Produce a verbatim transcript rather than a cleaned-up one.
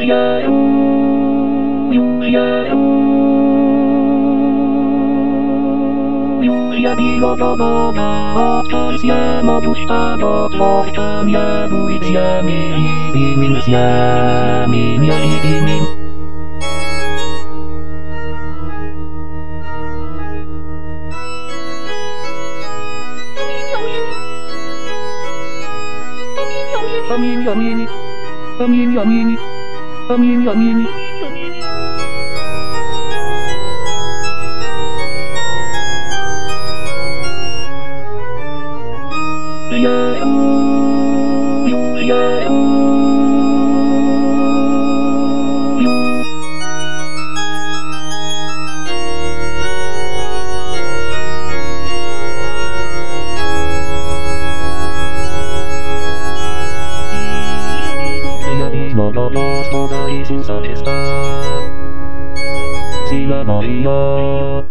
Julię, Julię, Julia bilogodowa, obczarstwie moduszka do tworczenia bój z jami, libimin z jami, nie libimin. Amin, amin, amin, amin, amin, amin. Julia, Julia, Słowo Boga Jezusa Chrysta. Syna Maria.